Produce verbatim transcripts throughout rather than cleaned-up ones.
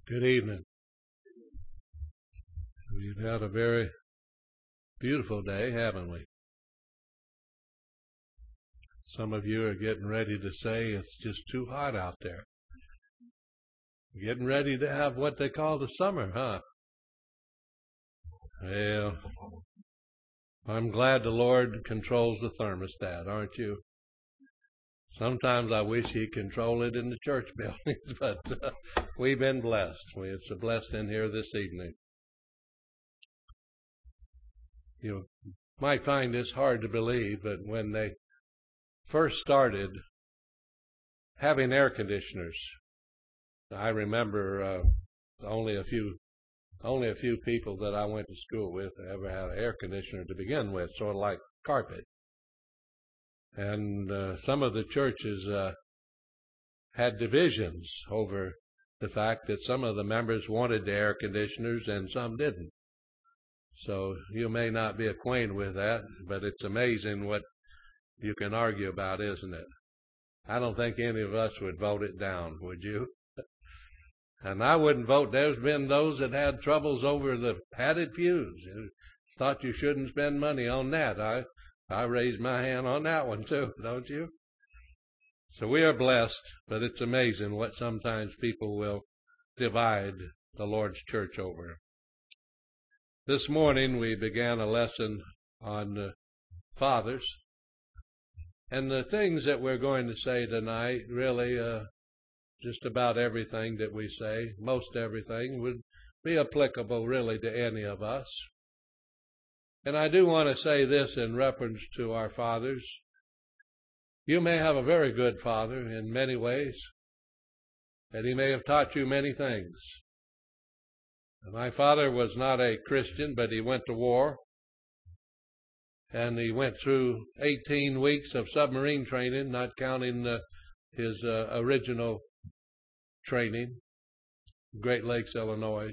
Good evening. We've had a very beautiful day, haven't we? Some of you are getting ready to say it's just too hot out there. Getting ready to have what they call the summer, huh? Well, I'm glad the Lord controls the thermostat, aren't you? Sometimes I wish He'd control it in the church buildings, but uh, we've been blessed. We, it's a blessing here this evening. You might find this hard to believe, but when they first started having air conditioners, I remember uh, only a few only a few people that I went to school with ever had an air conditioner to begin with, sort of like carpet. And uh, some of the churches uh, had divisions over the fact that some of the members wanted the air conditioners and some didn't. So you may not be acquainted with that, but it's amazing what you can argue about, isn't it? I don't think any of us would vote it down, would you? And I wouldn't vote. There's been those that had troubles over the padded pews. Thought you shouldn't spend money on that. I I raised my hand on that one too, don't you? So we are blessed, but it's amazing what sometimes people will divide the Lord's church over. This morning we began a lesson on uh, fathers. And the things that we're going to say tonight, really, uh, just about everything that we say, most everything, would be applicable really to any of us. And I do want to say this in reference to our fathers. You may have a very good father in many ways, and he may have taught you many things. My father was not a Christian, but he went to war. And he went through eighteen weeks of submarine training, not counting the, his uh, original training, Great Lakes, Illinois.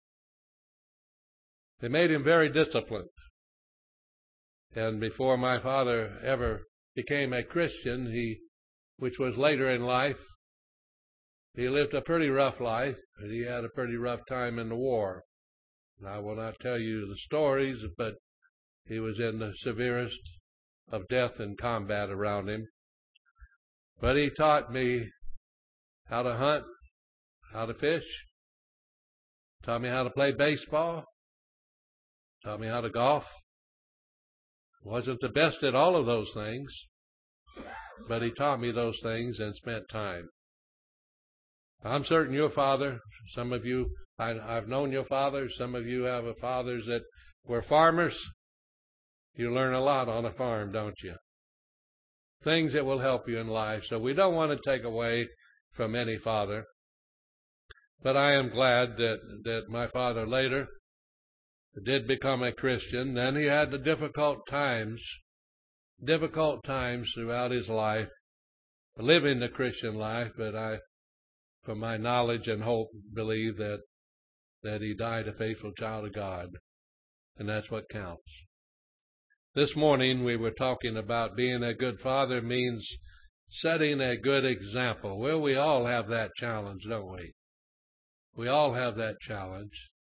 They made him very disciplined. And before my father ever became a Christian, he, which was later in life, he lived a pretty rough life, and he had a pretty rough time in the war. And I will not tell you the stories, but he was in the severest of death and combat around him. But he taught me how to hunt, how to fish, taught me how to play baseball, taught me how to golf. Wasn't the best at all of those things, but he taught me those things and spent time. I'm certain your father, some of you, I, I've known your fathers, some of you have fathers that were farmers. You learn a lot on a farm, don't you? Things that will help you in life. So we don't want to take away from any father. But I am glad that, that my father later did become a Christian. Then he had the difficult times, difficult times throughout his life, living the Christian life. But I, from my knowledge and hope, believe that, that he died a faithful child of God. And that's what counts. This morning we were talking about being a good father means setting a good example. Well, we all have that challenge, don't we? We all have that challenge.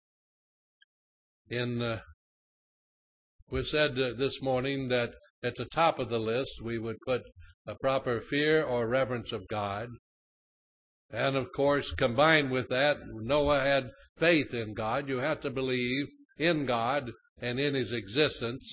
In uh, we said uh, this morning that at the top of the list we would put a proper fear or reverence of God. And of course, combined with that, Noah had faith in God. You have to believe in God and in His existence.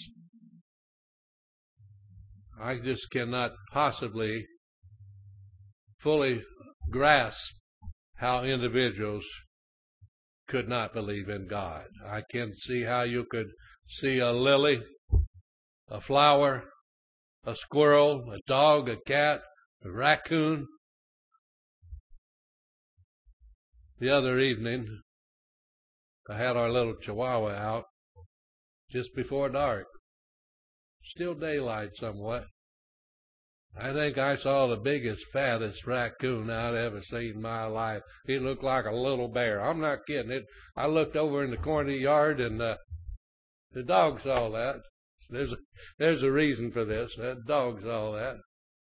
I just cannot possibly fully grasp how individuals could not believe in God. I can see how you could see a lily, a flower, a squirrel, a dog, a cat, a raccoon. The other evening, I had our little chihuahua out just before dark. Still daylight somewhat. I think I saw the biggest, fattest raccoon I'd ever seen in my life. He looked like a little bear. I'm not kidding. It. I looked over in the corner of the yard, and uh, the dog saw that. There's a, there's a reason for this. That dog saw that.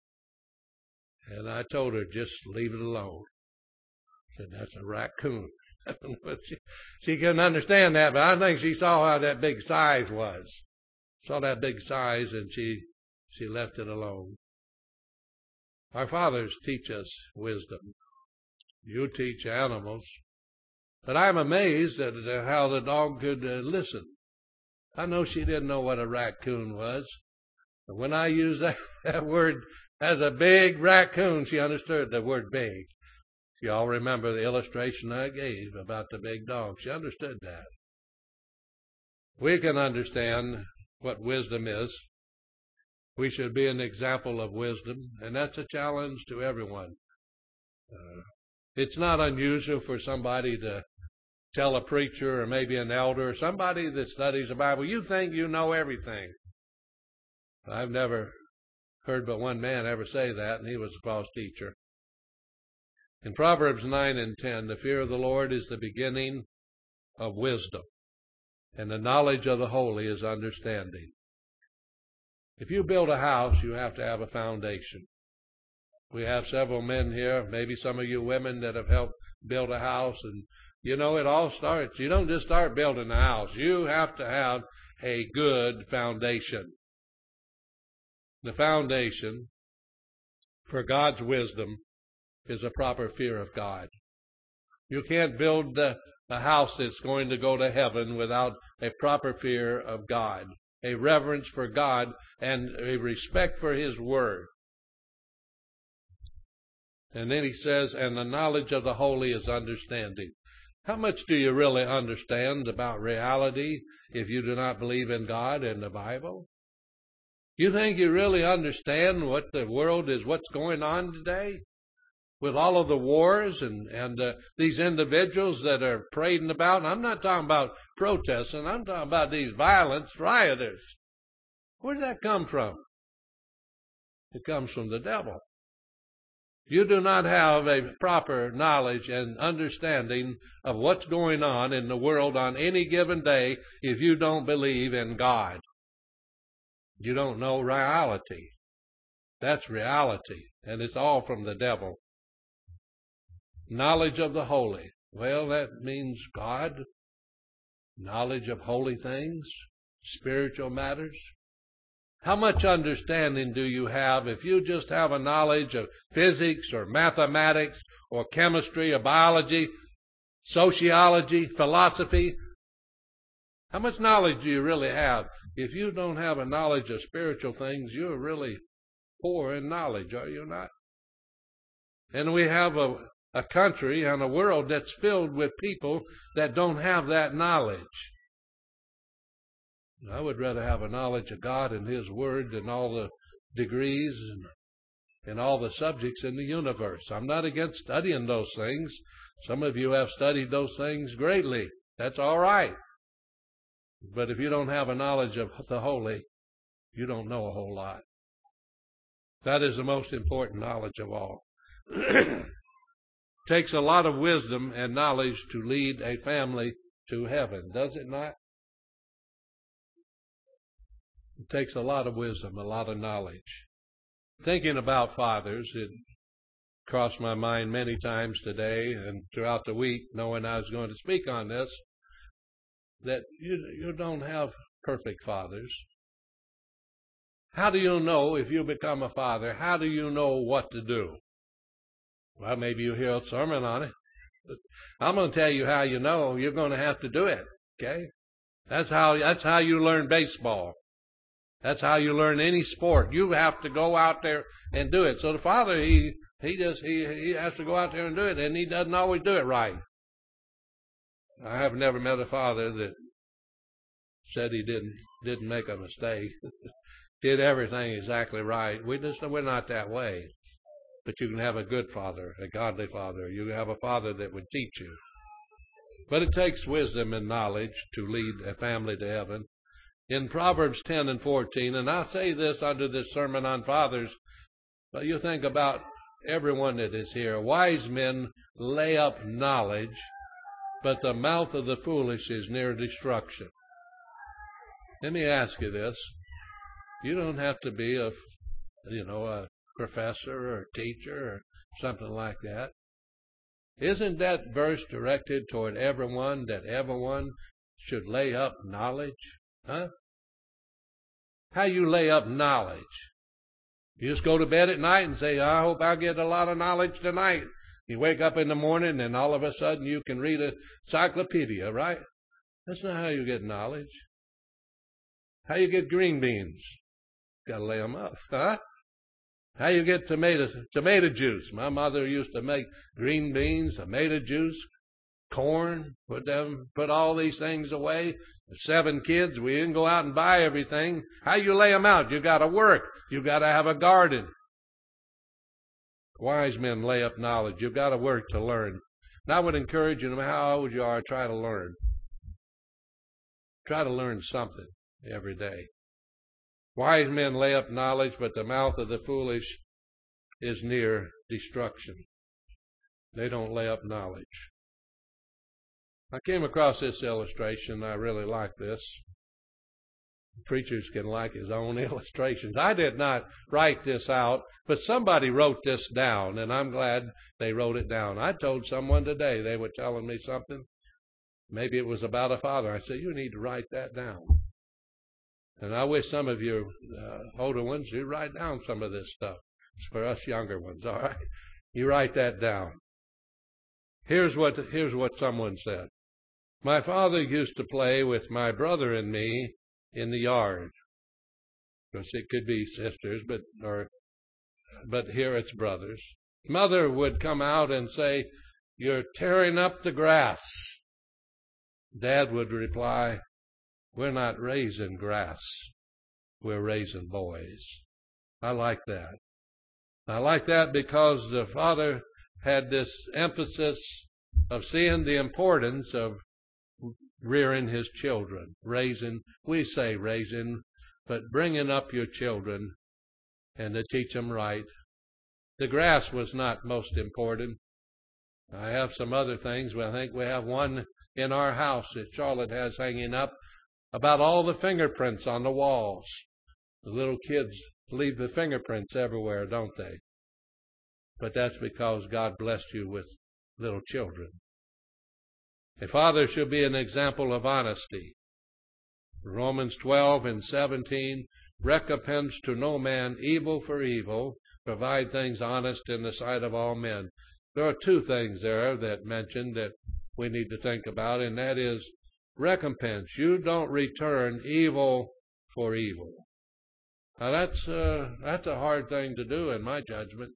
And I told her, just leave it alone. I said, that's a raccoon. But she, she couldn't understand that, but I think she saw how that big size was. Saw that big size, and she she left it alone. Our fathers teach us wisdom. You teach animals. But I'm amazed at how the dog could uh, listen. I know she didn't know what a raccoon was. But when I used that, that word as a big raccoon, she understood the word big. You all remember the illustration I gave about the big dog. She understood that. We can understand what wisdom is. We should be an example of wisdom, and that's a challenge to everyone. Uh, it's not unusual for somebody to tell a preacher or maybe an elder or somebody that studies the Bible, you think you know everything. I've never heard but one man ever say that, and he was a false teacher. In Proverbs nine and ten, the fear of the Lord is the beginning of wisdom, and the knowledge of the holy is understanding. If you build a house, you have to have a foundation. We have several men here, maybe some of you women that have helped build a house, and you know it all starts. You don't just start building a house. You have to have a good foundation. The foundation for God's wisdom is a proper fear of God. You can't build a, a house that's going to go to heaven without a proper fear of God, a reverence for God, and a respect for His Word. And then he says, and the knowledge of the holy is understanding. How much do you really understand about reality if you do not believe in God and the Bible? You think you really understand what the world is, what's going on today? With all of the wars and, and uh, these individuals that are parading about. And I'm not talking about protesting. I'm talking about these violent rioters. Where did that come from? It comes from the devil. You do not have a proper knowledge and understanding of what's going on in the world on any given day if you don't believe in God. You don't know reality. That's reality, and it's all from the devil. Knowledge of the holy. Well, that means God. Knowledge of holy things, spiritual matters. How much understanding do you have if you just have a knowledge of physics or mathematics or chemistry or biology, sociology, philosophy? How much knowledge do you really have? If you don't have a knowledge of spiritual things, you're really poor in knowledge, are you not? And we have a, a country and a world that's filled with people that don't have that knowledge. I would rather have a knowledge of God and His Word than all the degrees and, and all the subjects in the universe. I'm not against studying those things. Some of you have studied those things greatly. That's all right. But if you don't have a knowledge of the holy, you don't know a whole lot. That is the most important knowledge of all. It takes a lot of wisdom and knowledge to lead a family to heaven, does it not? It takes a lot of wisdom, a lot of knowledge. Thinking about fathers, it crossed my mind many times today and throughout the week, knowing I was going to speak on this, that you, you don't have perfect fathers. How do you know if you become a father? How do you know what to do? Well, maybe you hear a sermon on it. I'm going to tell you how you know. You're going to have to do it. Okay? That's how, that's how you learn baseball. That's how you learn any sport. You have to go out there and do it. So the father, he, he just, he, he has to go out there and do it, and he doesn't always do it right. I have never met a father that said he didn't, didn't make a mistake. Did everything exactly right. We just, we're not that way. But you can have a good father, a godly father. You can have a father that would teach you. But it takes wisdom and knowledge to lead a family to heaven. In Proverbs ten and fourteen, and I say this under this sermon on fathers, but you think about everyone that is here. Wise men lay up knowledge, but the mouth of the foolish is near destruction. Let me ask you this. You don't have to be a, you know, a professor or a teacher or something like that. Isn't that verse directed toward everyone, that everyone should lay up knowledge? Huh? How you lay up knowledge? You just go to bed at night and say, I hope I get a lot of knowledge tonight. You wake up in the morning and all of a sudden you can read a encyclopedia, right? That's not how you get knowledge. How you get green beans? Got to lay them up, huh? How you get tomato tomato juice? My mother used to make green beans, tomato juice, corn, put them, put all these things away. Seven kids, we didn't go out and buy everything. How you lay them out? You got to work. You got to have a garden. Wise men lay up knowledge. You've got to work to learn. And I would encourage you, no matter how old you are, try to learn. Try to learn something every day. Wise men lay up knowledge, but the mouth of the foolish is near destruction. They don't lay up knowledge. I came across this illustration. I really like this. Preachers can like his own illustrations. I did not write this out, but somebody wrote this down, and I'm glad they wrote it down. I told someone today, they were telling me something. Maybe it was about a father. I said, you need to write that down. And I wish some of you uh, older ones, you write down some of this stuff. It's for us younger ones, all right? You write that down. Here's what, here's what someone said. My father used to play with my brother and me in the yard. Of course, it could be sisters, but or but here it's brothers. Mother would come out and say, you're tearing up the grass. Dad would reply, we're not raising grass. We're raising boys. I like that. I like that because the father had this emphasis of seeing the importance of rearing his children, raising, we say raising, but bringing up your children and to teach them right. The grass was not most important. I have some other things, but I think we have one in our house that Charlotte has hanging up about all the fingerprints on the walls. The little kids leave the fingerprints everywhere, don't they? But that's because God blessed you with little children. A father should be an example of honesty. Romans twelve and seventeen, recompense to no man evil for evil, provide things honest in the sight of all men. There are two things there that mentioned that we need to think about, and that is recompense. You don't return evil for evil. Now that's, uh, that's a hard thing to do in my judgment.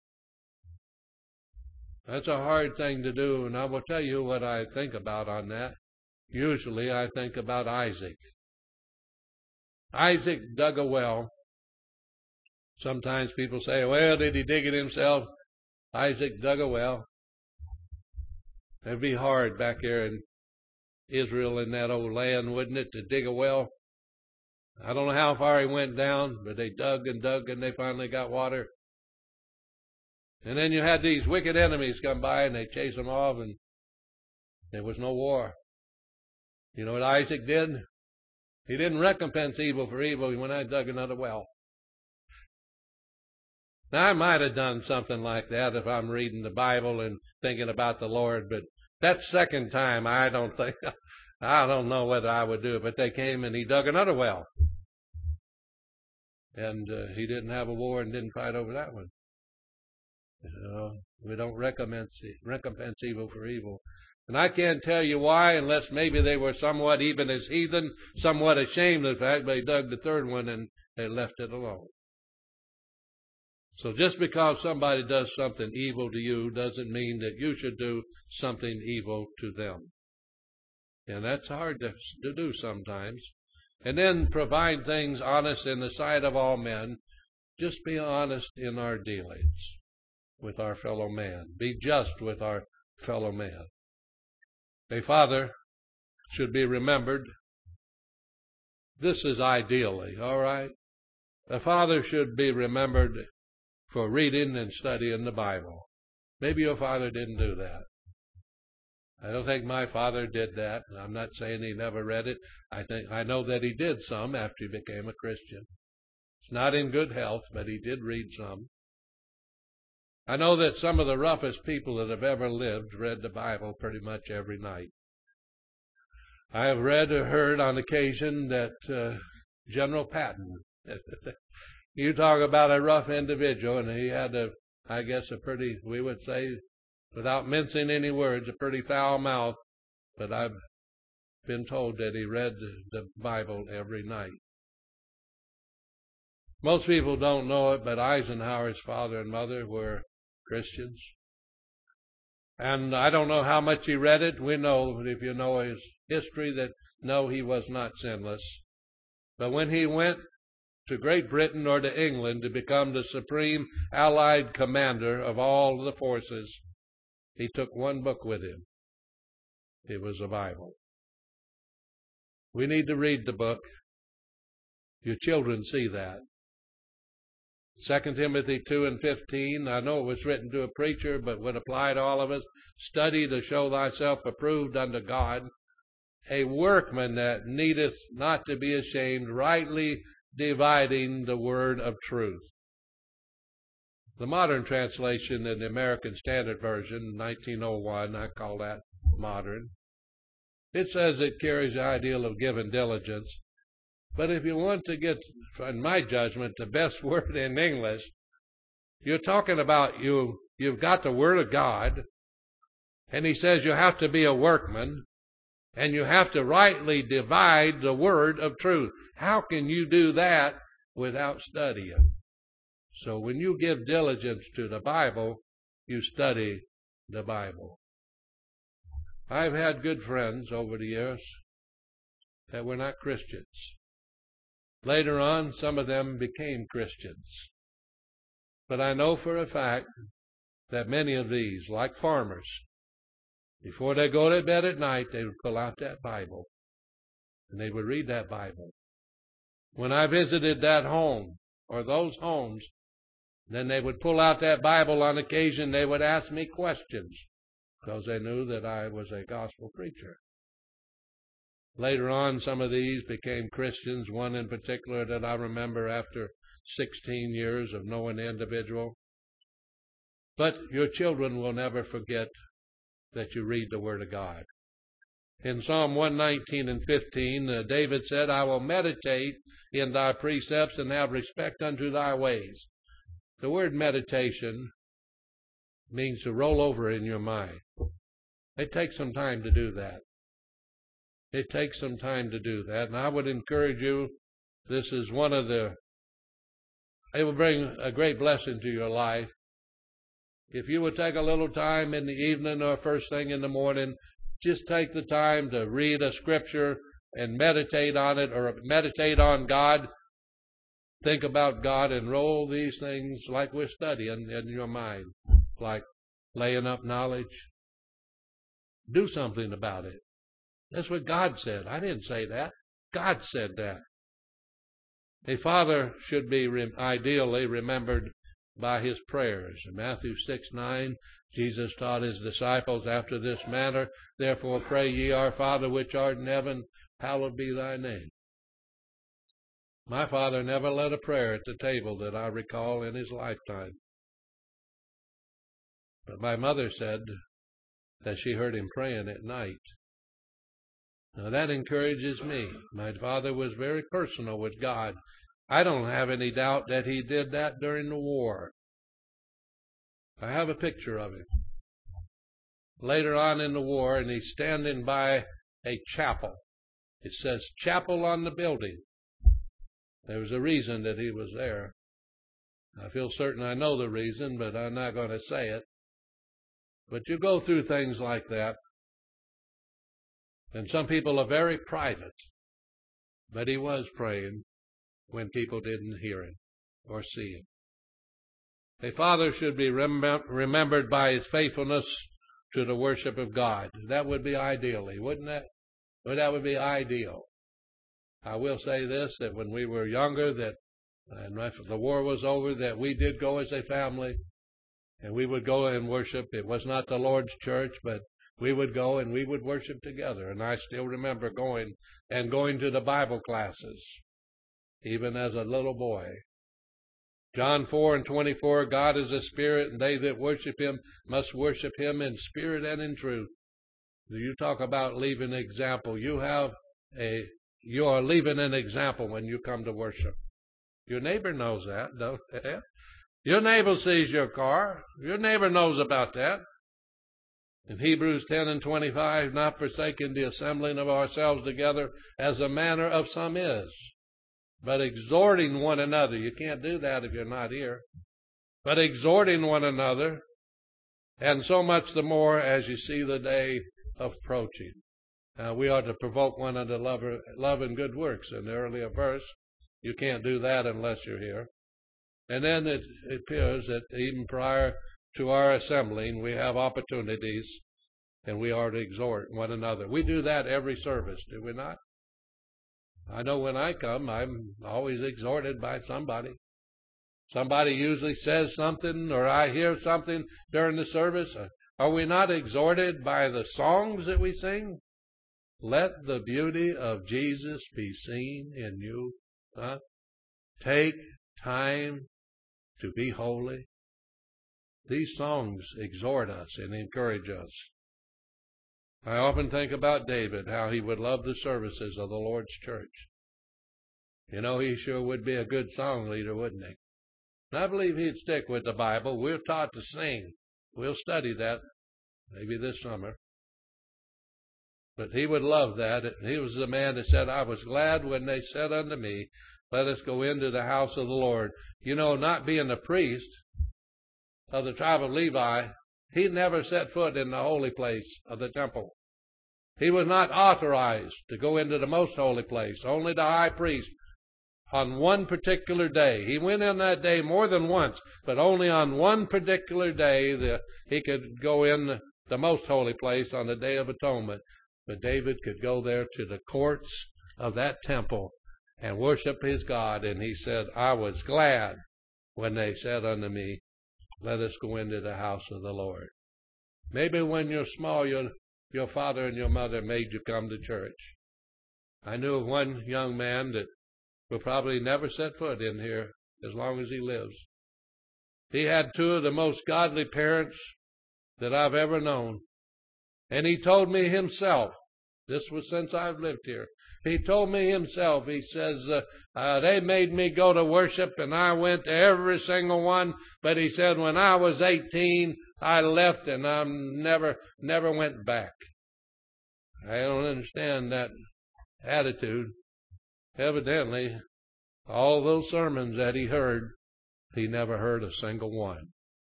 That's a hard thing to do, and I will tell you what I think about on that. Usually I think about Isaac. Isaac dug a well. Sometimes people say, well, did he dig it himself? Isaac dug a well. It'd be hard back there in Israel in that old land, wouldn't it, to dig a well? I don't know how far he went down, but they dug and dug and they finally got water. And then you had these wicked enemies come by and they chased them off and there was no war. You know what Isaac did? He didn't recompense evil for evil. He went out and dug another well. Now I might have done something like that if I'm reading the Bible and thinking about the Lord, but that second time I don't think, I don't know whether I would do it, but they came and he dug another well. And uh, he didn't have a war and didn't fight over that one. You know, we don't recompense, recompense evil for evil. And I can't tell you why, unless maybe they were somewhat, even as heathen, somewhat ashamed of the fact, but they dug the third one and they left it alone. So just because somebody does something evil to you doesn't mean that you should do something evil to them. And that's hard to, to do sometimes. And then provide things honest in the sight of all men. Just be honest in our dealings with our fellow man. Be just with our fellow man. A father should be remembered. This is ideally, all right? A father should be remembered for reading and studying the Bible. Maybe your father didn't do that. I don't think my father did that. I'm not saying he never read it. I think I know that he did some after he became a Christian. It's not in good health, but he did read some. I know that some of the roughest people that have ever lived read the Bible pretty much every night. I have read or heard on occasion that uh, General Patton, you talk about a rough individual, and he had a, I guess, a pretty, we would say, without mincing any words, a pretty foul mouth, but I've been told that he read the Bible every night. Most people don't know it, but Eisenhower's father and mother were Christians. And I don't know how much he read it. We know, if you know his history, that no, he was not sinless. But when he went to Great Britain or to England to become the supreme Allied commander of all the forces, he took one book with him. It was the Bible. We need to read the book. Your children see that. Second Timothy two and fifteen, I know it was written to a preacher, but would apply to all of us. Study to show thyself approved unto God, a workman that needeth not to be ashamed, rightly dividing the word of truth. The modern translation in the American Standard Version, nineteen oh one, I call that modern. It says it carries the ideal of giving diligence. But if you want to get, in my judgment, the best word in English, you're talking about you, you've got the Word of God, and he says you have to be a workman, and you have to rightly divide the word of truth. How can you do that without studying? So when you give diligence to the Bible, you study the Bible. I've had good friends over the years that were not Christians. Later on, some of them became Christians. But I know for a fact that many of these, like farmers, before they go to bed at night, they would pull out that Bible, and they would read that Bible. When I visited that home, or those homes, then they would pull out that Bible on occasion. They would ask me questions, because they knew that I was a gospel preacher. Later on, some of these became Christians, one in particular that I remember after sixteen years of knowing the individual. But your children will never forget that you read the Word of God. In Psalm one nineteen and fifteen, uh, David said, I will meditate in thy precepts and have respect unto thy ways. The word meditation means to roll over in your mind. It takes some time to do that. It takes some time to do that. And I would encourage you, this is one of the, it will bring a great blessing to your life. If you would take a little time in the evening or first thing in the morning, just take the time to read a scripture and meditate on it, or meditate on God. Think about God and roll these things like we're studying in your mind, like laying up knowledge. Do something about it. That's what God said. I didn't say that. God said that. A father should be re- ideally remembered by his prayers. In Matthew six nine, Jesus taught his disciples after this manner, therefore pray ye, our Father which art in heaven, hallowed be thy name. My father never led a prayer at the table that I recall in his lifetime. But my mother said that she heard him praying at night. Now that encourages me. My father was very personal with God. I don't have any doubt that he did that during the war. I have a picture of him. Later on in the war, and he's standing by a chapel. It says chapel on the building. There was a reason that he was there. I feel certain I know the reason, but I'm not going to say it. But you go through things like that. And some people are very private. But he was praying when people didn't hear him or see him. A father should be remem- remembered by his faithfulness to the worship of God. That would be ideally, wouldn't that? Well, that would be ideal. I will say this, that when we were younger, that and after the war was over, that we did go as a family, and we would go and worship. It was not the Lord's church, but we would go and we would worship together. And I still remember going and going to the Bible classes, even as a little boy. John four and twenty-four, God is a spirit, and they that worship him must worship him in spirit and in truth. You talk about leaving an example. You have a, you are leaving an example when you come to worship. Your neighbor knows that, don't they? Your neighbor sees your car. Your neighbor knows about that. In Hebrews ten and twenty-five, not forsaking the assembling of ourselves together as the manner of some is, but exhorting one another. You can't do that if you're not here. But exhorting one another, and so much the more as you see the day approaching. Now, we are to provoke one unto love, love and good works in the earlier verse. You can't do that unless you're here. And then it appears that even prior to our assembling, we have opportunities, and we are to exhort one another. We do that every service, do we not? I know when I come, I'm always exhorted by somebody. Somebody usually says something, or I hear something during the service. Are we not exhorted by the songs that we sing? Let the beauty of Jesus be seen in you. Huh? Take time to be holy. These songs exhort us and encourage us. I often think about David, how he would love the services of the Lord's church. You know, he sure would be a good song leader, wouldn't he? And I believe he'd stick with the Bible. We're taught to sing. We'll study that maybe this summer. But he would love that. He was the man that said, I was glad when they said unto me, let us go into the house of the Lord. You know, not being a priest of the tribe of Levi, he never set foot in the holy place of the temple. He was not authorized to go into the most holy place. Only the high priest on one particular day. He went in that day more than once, but only on one particular day the, he could go in the most holy place on the Day of Atonement. But David could go there to the courts of that temple and worship his God. And he said, I was glad when they said unto me, let us go into the house of the Lord. Maybe when you're small, your, your father and your mother made you come to church. I knew of one young man that will probably never set foot in here as long as he lives. He had two of the most godly parents that I've ever known. And he told me himself, this was since I've lived here, he told me himself, he says, uh, uh, they made me go to worship and I went to every single one, but he said when I was eighteen, I left and I never, never went back. I don't understand that attitude. Evidently, all those sermons that he heard, he never heard a single one.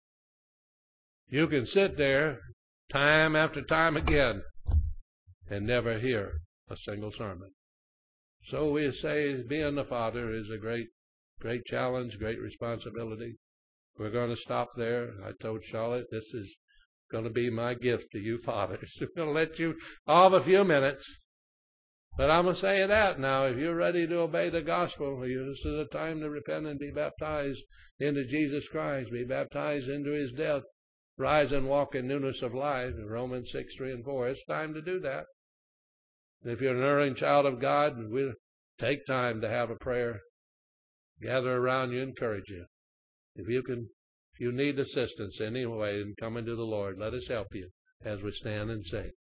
You can sit there time after time again and never hear a single sermon. So we say being a father is a great, great challenge, great responsibility. We're going to stop there. I told Charlotte this is going to be my gift to you fathers. I'm going to let you off a few minutes. But I'm going to say that now. If you're ready to obey the gospel, this is a time to repent and be baptized into Jesus Christ. Be baptized into his death. Rise and walk in newness of life. In Romans six, three, and four. It's time to do that. And if you're an erring child of God, we'll take time to have a prayer. Gather around you, encourage you. If you can, if you need assistance anyway in coming to the Lord, let us help you as we stand and sing.